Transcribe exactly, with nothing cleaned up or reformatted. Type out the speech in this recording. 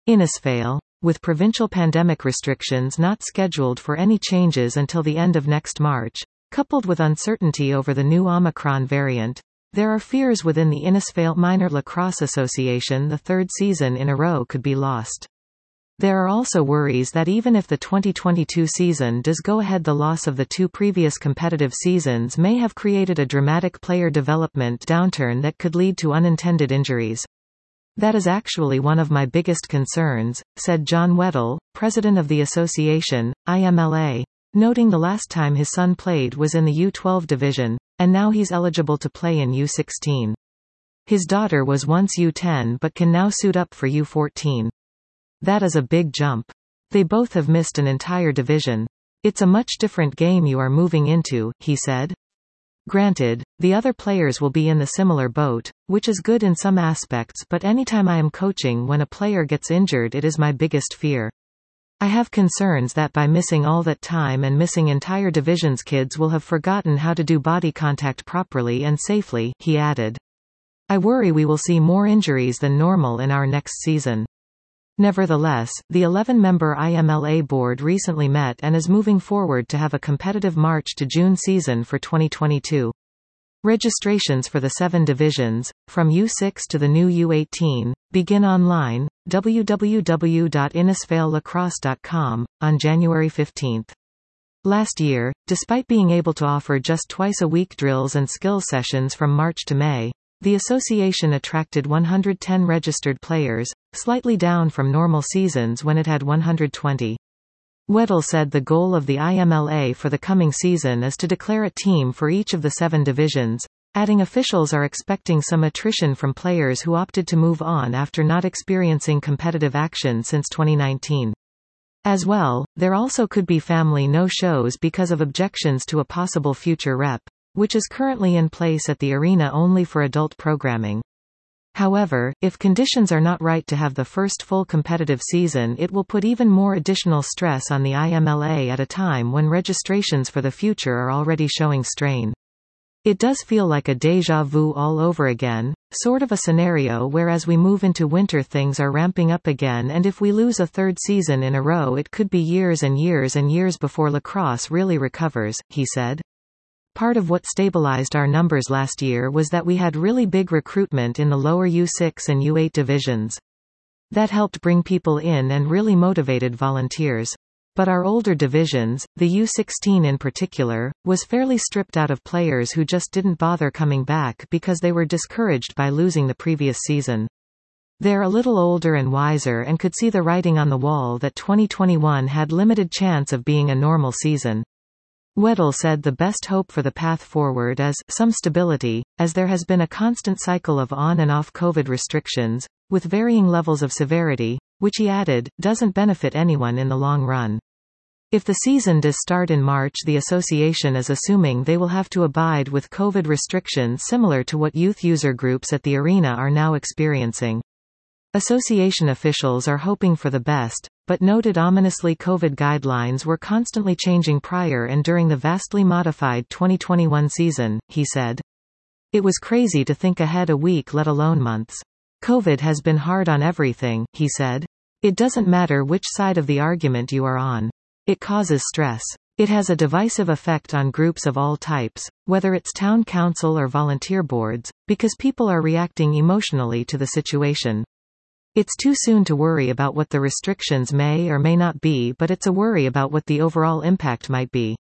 Innisfail, with provincial pandemic restrictions not scheduled for any changes until the end of next March, coupled with uncertainty over the new Omicron variant, there are fears within the Innisfail Minor Lacrosse Association the third season in a row could be lost. There are also worries that even if the twenty twenty-two season does go ahead, the loss of the two previous competitive seasons may have created a dramatic player development downturn that could lead to unintended injuries. "That is actually one of my biggest concerns," said John Weddle, president of the association, I M L A, noting the last time his son played was in the U twelve division, and now he's eligible to play in U sixteen. His daughter was once U ten but can now suit up for U fourteen. "That is a big jump. They both have missed an entire division. It's a much different game you are moving into," he said. Granted, the other players will be in the similar boat, which is good in some aspects, but anytime I am coaching when a player gets injured, it is my biggest fear. I have concerns that by missing all that time and missing entire divisions, kids will have forgotten how to do body contact properly and safely, he added. "I worry we will see more injuries than normal in our next season." Nevertheless, the eleven-member I M L A board recently met and is moving forward to have a competitive March to June season for twenty twenty-two. Registrations for the seven divisions, from U six to the new U eighteen, begin online, w w w dot innisfail lacrosse dot com, on January fifteenth. Last year, despite being able to offer just twice-a-week drills and skills sessions from March to May, the association attracted one hundred ten registered players, slightly down from normal seasons when it had one hundred twenty. Weddle said the goal of the I M L A for the coming season is to declare a team for each of the seven divisions, adding officials are expecting some attrition from players who opted to move on after not experiencing competitive action since twenty nineteen. As well, there also could be family no-shows because of objections to a possible future rep, which is currently in place at the arena only for adult programming. However, if conditions are not right to have the first full competitive season, it will put even more additional stress on the I M L A at a time when registrations for the future are already showing strain. It does feel like a déjà vu all over again, sort of a scenario where as we move into winter things are ramping up again, and if we lose a third season in a row it could be years and years and years before lacrosse really recovers, he said. Part of what stabilized our numbers last year was that we had really big recruitment in the lower U six and U eight divisions. That helped bring people in and really motivated volunteers. But our older divisions, the U sixteen in particular, was fairly stripped out of players who just didn't bother coming back because they were discouraged by losing the previous season. They're a little older and wiser and could see the writing on the wall that twenty twenty-one had limited chance of being a normal season. Weddle said the best hope for the path forward is some stability, as there has been a constant cycle of on and off COVID restrictions, with varying levels of severity, which he added, doesn't benefit anyone in the long run. If the season does start in March, the association is assuming they will have to abide with COVID restrictions similar to what youth user groups at the arena are now experiencing. Association officials are hoping for the best, but noted ominously COVID guidelines were constantly changing prior and during the vastly modified twenty twenty-one season, he said. It was crazy to think ahead a week, let alone months. COVID has been hard on everything, he said. It doesn't matter which side of the argument you are on. It causes stress. It has a divisive effect on groups of all types, whether it's town council or volunteer boards, because people are reacting emotionally to the situation. It's too soon to worry about what the restrictions may or may not be, but it's a worry about what the overall impact might be.